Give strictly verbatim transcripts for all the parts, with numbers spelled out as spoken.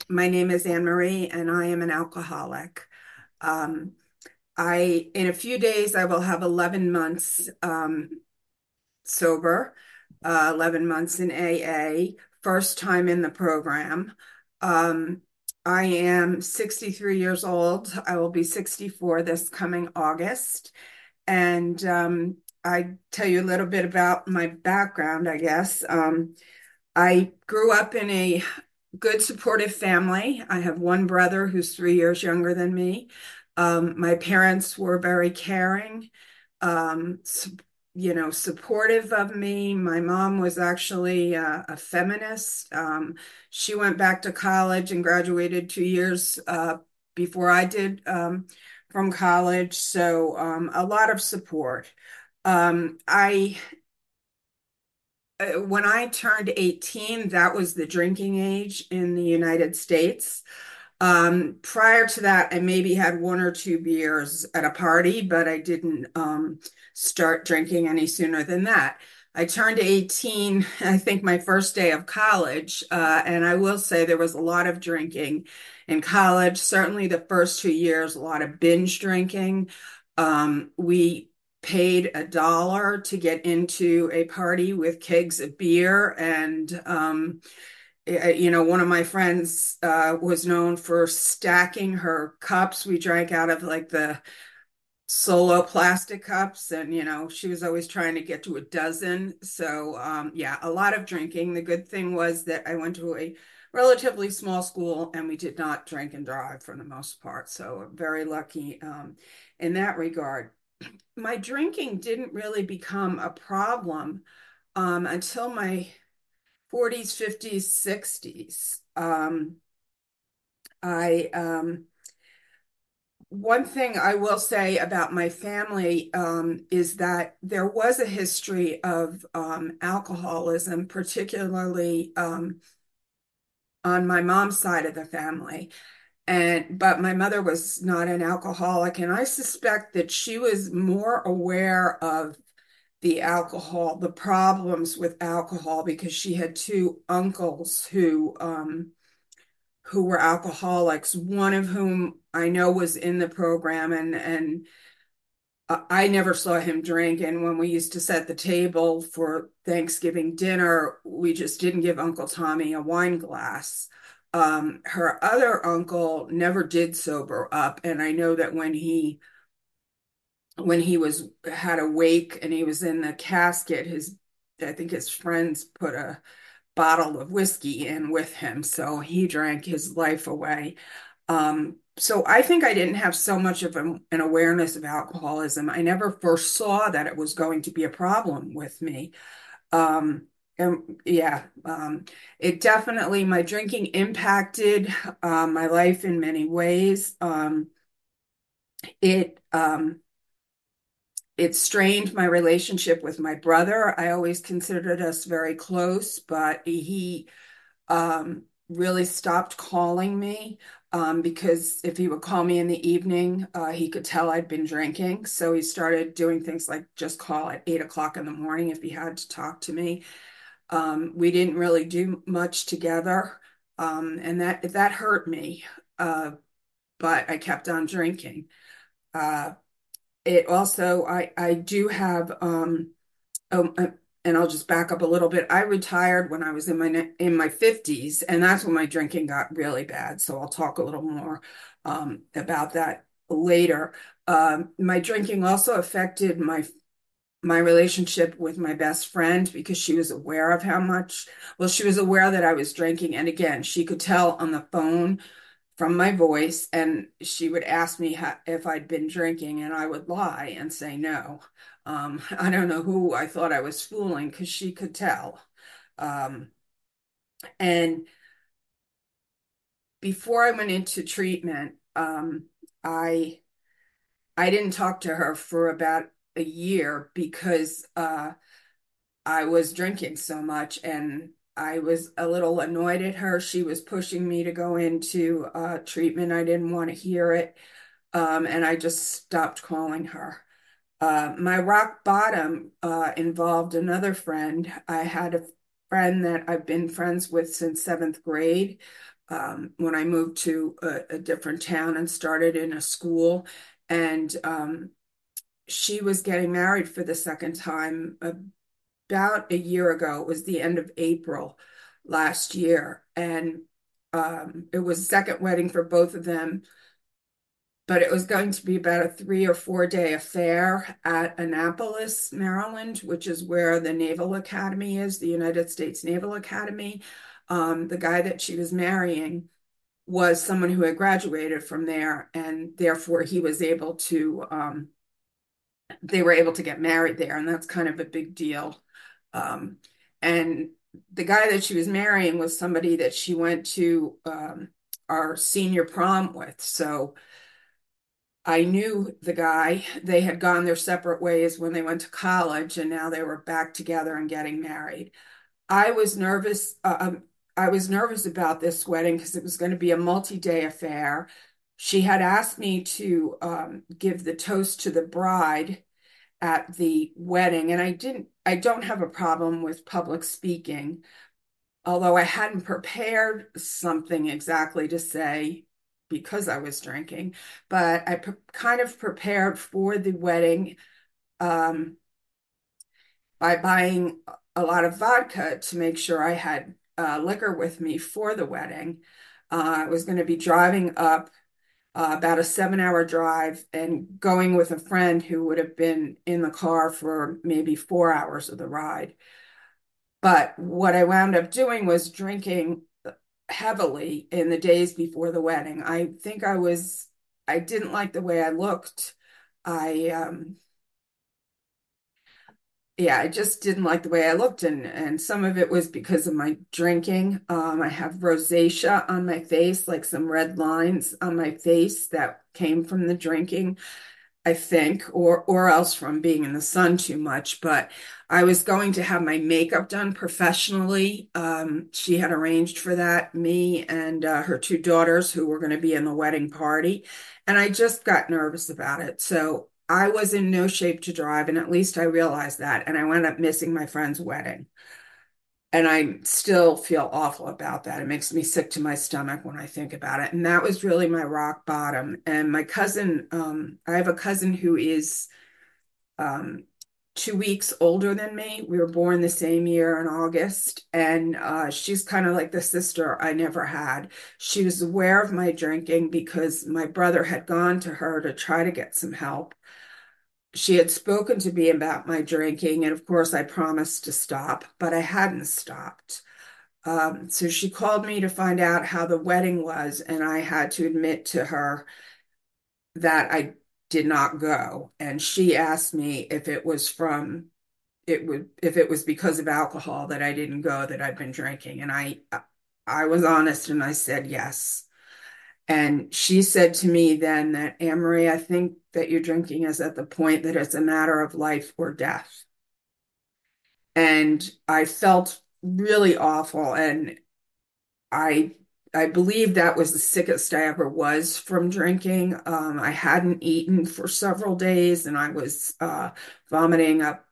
My name is Anne Marie, and I am an alcoholic. Um, I, in a few days, I will have eleven months um, sober, uh, eleven months in A A, first time in the program. Um, I am sixty-three years old. I will be sixty-four this coming August. And um, I tell you a little bit about my background, I guess. Um, I grew up in a good supportive family. I have one brother who's three years younger than me. Um, my parents were very caring, um, su- you know, supportive of me. My mom was actually a, a feminist. Um, she went back to college and graduated two years uh, before I did um, from college. So um, a lot of support. Um, I uh, when I turned eighteen, that was the drinking age in the United States. Um, prior to that, I maybe had one or two beers at a party, but I didn't um, start drinking any sooner than that. I turned eighteen, I think my first day of college, uh, and I will say there was a lot of drinking in college. Certainly the first two years, a lot of binge drinking. Um, we paid a dollar to get into a party with kegs of beer and um, uh, you know, one of my friends uh, was known for stacking her cups. We drank out of like the solo plastic cups, and you know, she was always trying to get to a dozen. So, um, yeah, a lot of drinking. The good thing was that I went to a relatively small school and we did not drink and drive for the most part. So, very lucky um, in that regard. My drinking didn't really become a problem um, until my forties, fifties, sixties. Um, I um, One thing I will say about my family um, is that there was a history of um, alcoholism, particularly um, on my mom's side of the family. And but my mother was not an alcoholic, and I suspect that she was more aware of the alcohol, the problems with alcohol, because she had two uncles who um, who were alcoholics, one of whom I know was in the program, and and I never saw him drink. And when we used to set the table for Thanksgiving dinner, we just didn't give Uncle Tommy a wine glass. Um, her other uncle never did sober up, and I know that when he when he was had a wake and he was in the casket, his I think his friends put a bottle of whiskey in with him, so he drank his life away. Um, so I think I didn't have so much of an, an awareness of alcoholism. I never foresaw that it was going to be a problem with me. Um, and yeah, um, it definitely, my drinking impacted uh, my life in many ways. Um, it um, it strained my relationship with my brother. I always considered us very close, but he um, really stopped calling me um, because if he would call me in the evening, uh, he could tell I'd been drinking. So he started doing things like just call at eight o'clock in the morning if he had to talk to me. Um, we didn't really do much together, um, and that that hurt me. Uh, but I kept on drinking. Uh, it also, I I do have um, um, uh, and I'll just back up a little bit. I retired when I was in my in my fifties, and that's when my drinking got really bad. So I'll talk a little more um, about that later. Um, my drinking also affected my my relationship with my best friend because she was aware of how much, well, she was aware that I was drinking. And again, she could tell on the phone from my voice, and she would ask me how, if I'd been drinking, and I would lie and say no. Um, I don't know who I thought I was fooling because she could tell. Um, and before I went into treatment, um, I I didn't talk to her for about a year because uh, I was drinking so much, and I was a little annoyed at her. She was pushing me to go into uh, treatment. I didn't want to hear it. Um, and I just stopped calling her. Uh, my rock bottom uh, involved another friend. I had a friend that I've been friends with since seventh grade. Um, when I moved to a, a different town and started in a school, and um, she was getting married for the second time about a year ago. It was the end of April last year, and um, it was a second wedding for both of them, but it was going to be about a three or four day affair at Annapolis, Maryland, which is where the Naval Academy is, the United States Naval Academy. Um, the guy that she was marrying was someone who had graduated from there, and therefore he was able to, um, they were able to get married there, and that's kind of a big deal. Um, and the guy that she was marrying was somebody that she went to um, our senior prom with. So I knew the guy. They had gone their separate ways when they went to college, and now they were back together and getting married. I was nervous. Uh, um, I was nervous about this wedding because it was going to be a multi-day affair. She had asked me to um, give the toast to the bride at the wedding, and I didn't. I don't have a problem with public speaking, although I hadn't prepared something exactly to say because I was drinking, but I pre kind of prepared for the wedding um, by buying a lot of vodka to make sure I had uh, liquor with me for the wedding. Uh, I was going to be driving up uh, about a seven hour drive and going with a friend who would have been in the car for maybe four hours of the ride. But what I wound up doing was drinking heavily in the days before the wedding. I think I was, I didn't like the way I looked. I, um, yeah, I just didn't like the way I looked, and and some of it was because of my drinking. Um, I have rosacea on my face, like some red lines on my face that came from the drinking. I think, or or else from being in the sun too much. But I was going to have my makeup done professionally. Um, she had arranged for that, me and uh, her two daughters who were going to be in the wedding party. And I just got nervous about it. So I was in no shape to drive, and at least I realized that. And I wound up missing my friend's wedding. And I still feel awful about that. It makes me sick to my stomach when I think about it. And that was really my rock bottom. And my cousin, um, I have a cousin who is um, two weeks older than me. We were born the same year in August. And uh, she's kind of like the sister I never had. She was aware of my drinking because my brother had gone to her to try to get some help. She had spoken to me about my drinking, and of course, I promised to stop, but I hadn't stopped. Um, so she called me to find out how the wedding was, and I had to admit to her that I did not go. And she asked me if it was from it would if it was because of alcohol that I didn't go, that I'd been drinking. And I I was honest and I said yes. And she said to me then that, Anne Marie, I think that your drinking is at the point that it's a matter of life or death. And I felt really awful. And I I believe that was the sickest I ever was from drinking. Um, I hadn't eaten for several days, and I was uh, vomiting up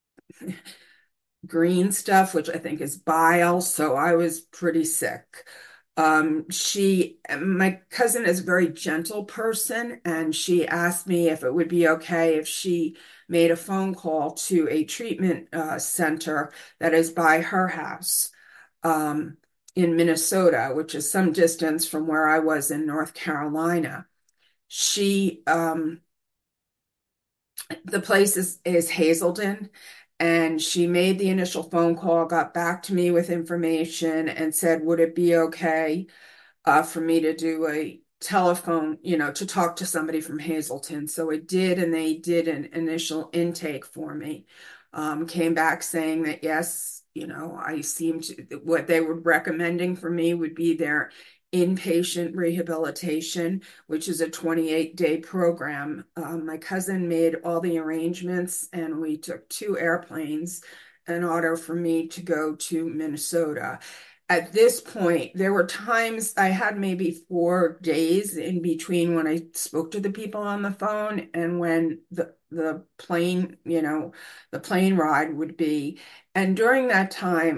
green stuff, which I think is bile. So I was pretty sick. Um, she, my cousin is a very gentle person, and she asked me if it would be okay if she made a phone call to a treatment uh, center that is by her house um, in Minnesota, which is some distance from where I was in North Carolina. She, um, the place is, is Hazelden, and she made the initial phone call, got back to me with information, and said, would it be okay uh, for me to do a telephone, you know, to talk to somebody from Hazleton. So it did, and they did an initial intake for me. Um, came back saying that yes, you know, I seemed to, what they were recommending for me would be their inpatient rehabilitation, which is a twenty-eight day program. Um, my cousin made all the arrangements, and we took two airplanes in order for me to go to Minnesota. At this point, there were times I had maybe four days in between when I spoke to the people on the phone and when the the plane, you know, the plane ride would be. And during that time,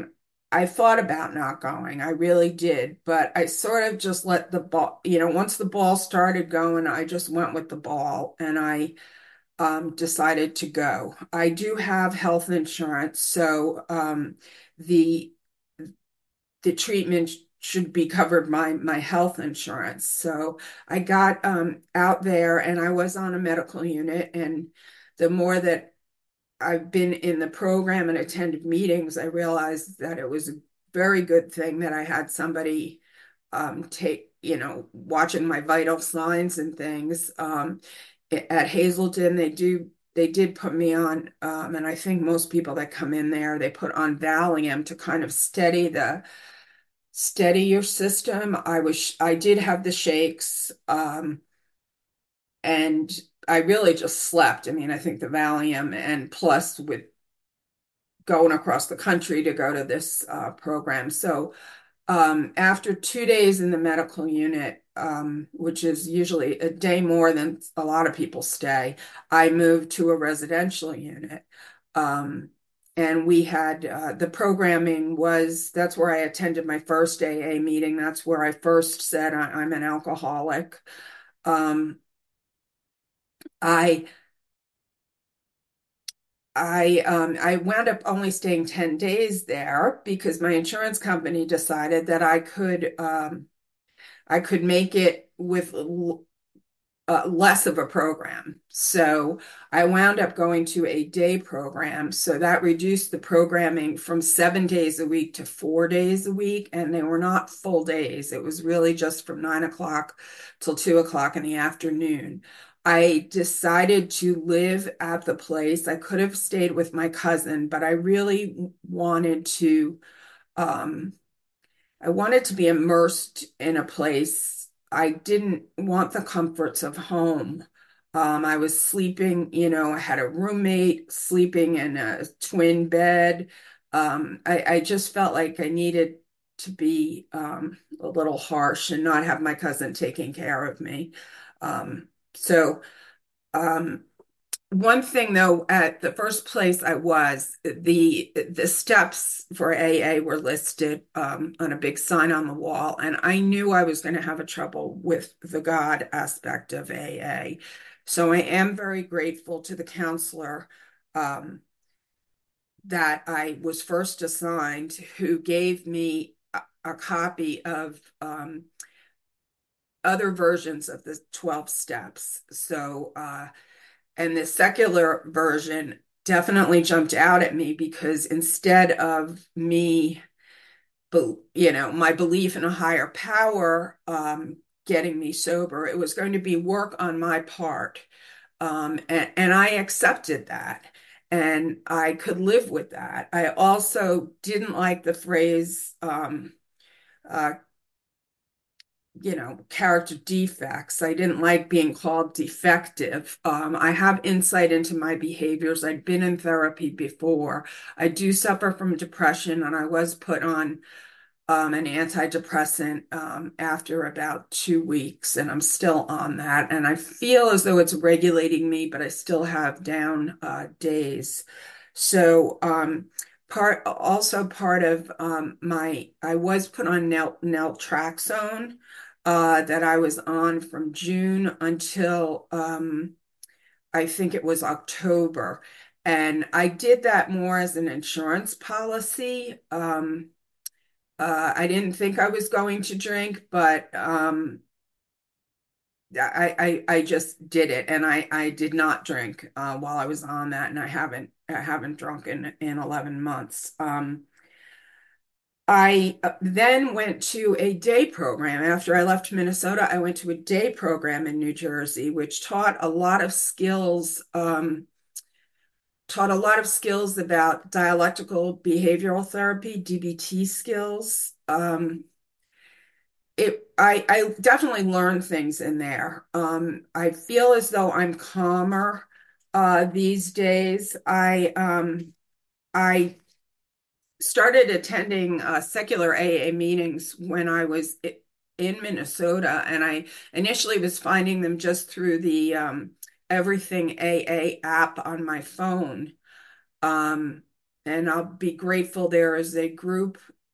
I thought about not going. I really did, but I sort of just let the ball, you know, once the ball started going, I just went with the ball and I um, decided to go. I do have health insurance, so um, the the treatment should be covered by my health insurance. So I got um, out there and I was on a medical unit, and the more that I've been in the program and attended meetings, I realized that it was a very good thing that I had somebody um, take, you know, watching my vital signs and things. Um, at Hazelden, they do they did put me on, um, and I think most people that come in there, they put on Valium to kind of steady the steady your system. I was I did have the shakes, um, and I really just slept. I mean, I think the Valium and plus with going across the country to go to this uh, program. So um, after two days in the medical unit, um, which is usually a day more than a lot of people stay, I moved to a residential unit. Um, and we had uh, the programming was that's where I attended my first A A meeting. That's where I first said I, I'm an alcoholic. Um, I I um I wound up only staying ten days there because my insurance company decided that I could um I could make it with uh, less of a program. So I wound up going to a day program. So that reduced the programming from seven days a week to four days a week. And they were not full days. It was really just from nine o'clock till two o'clock in the afternoon. I decided to live at the place. I could have stayed with my cousin, but I really wanted to um, I wanted to be immersed in a place. I didn't want the comforts of home. Um, I was sleeping, you know, I had a roommate sleeping in a twin bed. Um, I, I just felt like I needed to be um, a little harsh and not have my cousin taking care of me. Um, so um, one thing though, at the first place I was, the the steps for A A were listed um, on a big sign on the wall, and I knew I was going to have a trouble with the God aspect of A A. So I am very grateful to the counselor um, that I was first assigned, who gave me a, a copy of um, other versions of the twelve steps. So uh, and the secular version definitely jumped out at me because instead of me, you know, my belief in a higher power um, getting me sober, it was going to be work on my part. Um, and, and I accepted that. And I could live with that. I also didn't like the phrase um, uh, you know, character defects. I didn't like being called defective. Um, I have insight into my behaviors. I'd been in therapy before. I do suffer from depression, and I was put on um, an antidepressant um, after about two weeks, and I'm still on that. And I feel as though it's regulating me, but I still have down uh, days. So, um, part also part of um, my I was put on nal naltrexone uh, that I was on from June until um, I think it was October. And I did that more as an insurance policy. Um, uh, I didn't think I was going to drink, but um, I, I I just did it, and I I did not drink uh, while I was on that, and I haven't I haven't drunk in in eleven months. Um, I uh, then went to a day program. After I left Minnesota, I went to a day program in New Jersey, which taught a lot of skills, um, taught a lot of skills about dialectical behavioral therapy, D B T skills. Um, it I I definitely learned things in there. Um, I feel as though I'm calmer uh, these days. I um, I started attending uh, secular A A meetings when I was in Minnesota, and I initially was finding them just through the um, Everything A A app on my phone. Um, and I'll be grateful there is a group.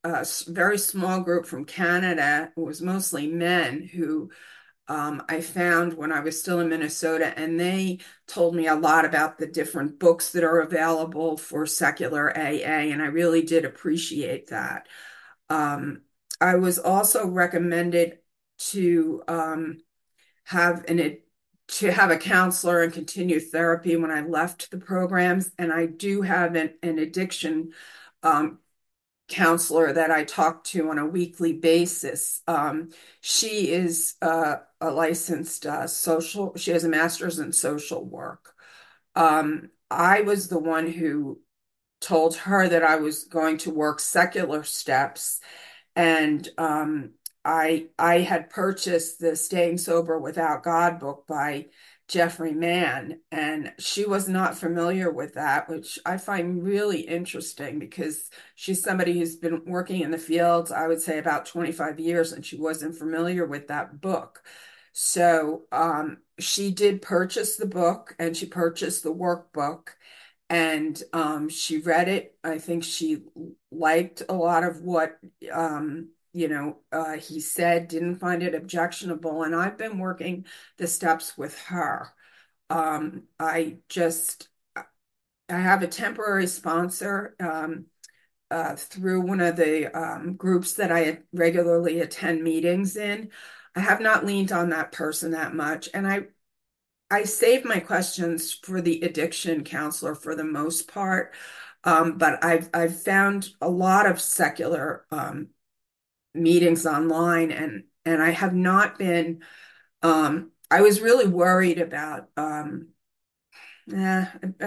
a s- very small group from Canada. It was mostly men who um, I found when I was still in Minnesota, and they told me a lot about the different books that are available for secular A A, and I really did appreciate that. Um, I was also recommended to um, have an to have a counselor and continue therapy when I left the programs, and I do have an, an addiction um, counselor that I talk to on a weekly basis. Um, she is uh, a licensed uh, social, she has a master's in social work. Um, I was the one who told her that I was going to work secular steps, and um, I I had purchased the Staying Sober Without God book by Jeffrey Mann, and she was not familiar with that, which I find really interesting because she's somebody who's been working in the fields, I would say about twenty-five years, and she wasn't familiar with that book. So um, she did purchase the book and she purchased the workbook and um, she read it. I think she liked a lot of what um, you know uh, he said, didn't find it objectionable, and I've been working the steps with her. Um, I just I have a temporary sponsor um, uh, through one of the um, groups that I regularly attend meetings in. I have not leaned on that person that much, and I I save my questions for the addiction counselor for the most part. Um, but I've I've found a lot of secular um, meetings online, and and I have not been. Um, I was really worried about. Um, eh,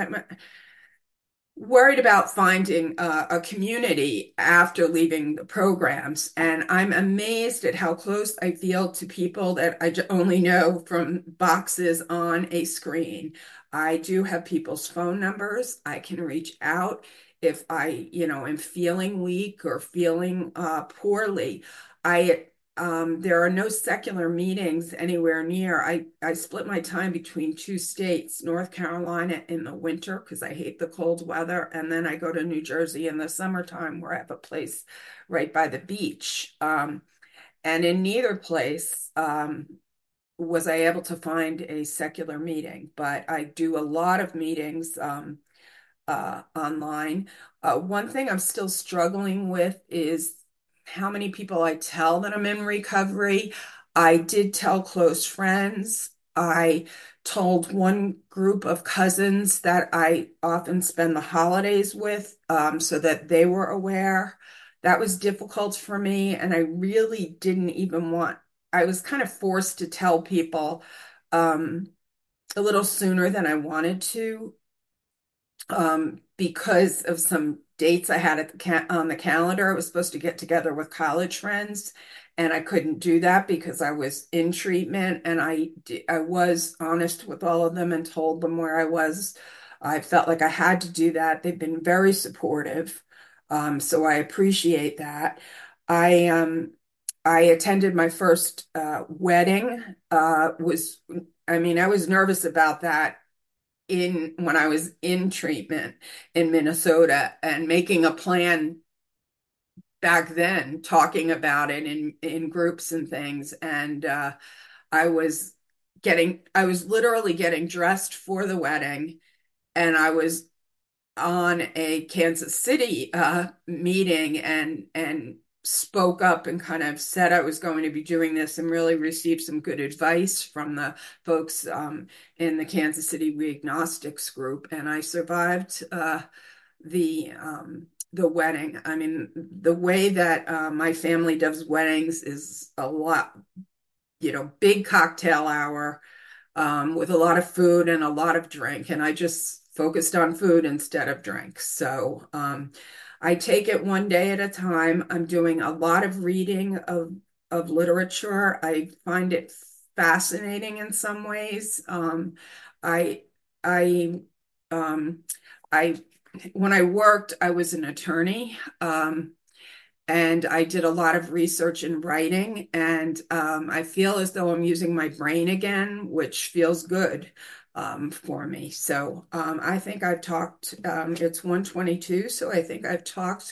worried about finding uh, a community after leaving the programs. And I'm amazed at how close I feel to people that I only know from boxes on a screen. I do have people's phone numbers. I can reach out if I, you know, am feeling weak or feeling uh, poorly. I um, there are no secular meetings anywhere near. I, I split my time between two states, North Carolina in the winter because I hate the cold weather, and then I go to New Jersey in the summertime where I have a place right by the beach. Um, and in neither place um, was I able to find a secular meeting, but I do a lot of meetings um, uh, online. Uh, one thing I'm still struggling with is how many people I tell that I'm in recovery. I did tell close friends. I told one group of cousins that I often spend the holidays with, um, so that they were aware. That was difficult for me, and I really didn't even want, I was kind of forced to tell people um, a little sooner than I wanted to um, because of some dates I had at the ca on the calendar. I was supposed to get together with college friends, and I couldn't do that because I was in treatment. And I I was honest with all of them and told them where I was. I felt like I had to do that. They've been very supportive, um, so I appreciate that. I um I attended my first uh, wedding. Uh, was I mean I was nervous about that in when I was in treatment in Minnesota and making a plan back then, talking about it in in groups and things. And uh, I was getting, I was literally getting dressed for the wedding, and I was on a Kansas City uh, meeting and and spoke up and kind of said I was going to be doing this and really received some good advice from the folks um, in the Kansas City We Agnostics group, and I survived uh, the um, the wedding. I mean, the way that uh, my family does weddings is a lot, you know, big cocktail hour um, with a lot of food and a lot of drink. And I just focused on food instead of drink. So um, I take it one day at a time. I'm doing a lot of reading of, of literature. I find it fascinating in some ways. Um, I, I, um, I, when I worked, I was an attorney. Um, and I did a lot of research and writing, and um, I feel as though I'm using my brain again, which feels good um, for me. So um, I think I've talked, um, it's one twenty-two, so I think I've talked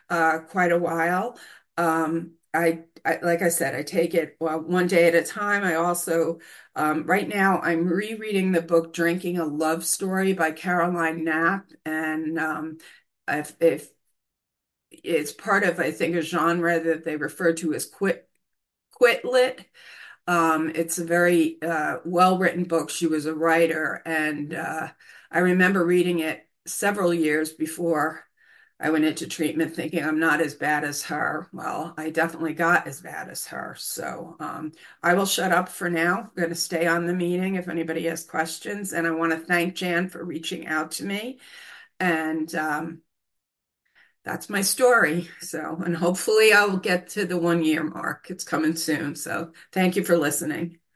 uh, quite a while. Um, I, I, like I said, I take it well, one day at a time. I also, um, right now, I'm rereading the book Drinking a Love Story by Caroline Knapp. And um, if, if it's part of, I think, a genre that they refer to as quit, quit lit. Um, it's a very uh, well-written book. She was a writer, and uh, I remember reading it several years before I went into treatment, thinking I'm not as bad as her. Well, I definitely got as bad as her. So um, I will shut up for now. I'm going to stay on the meeting if anybody has questions, and I want to thank Jan for reaching out to me. And um, that's my story. So, and hopefully I'll get to the one year mark. It's coming soon. So, thank you for listening.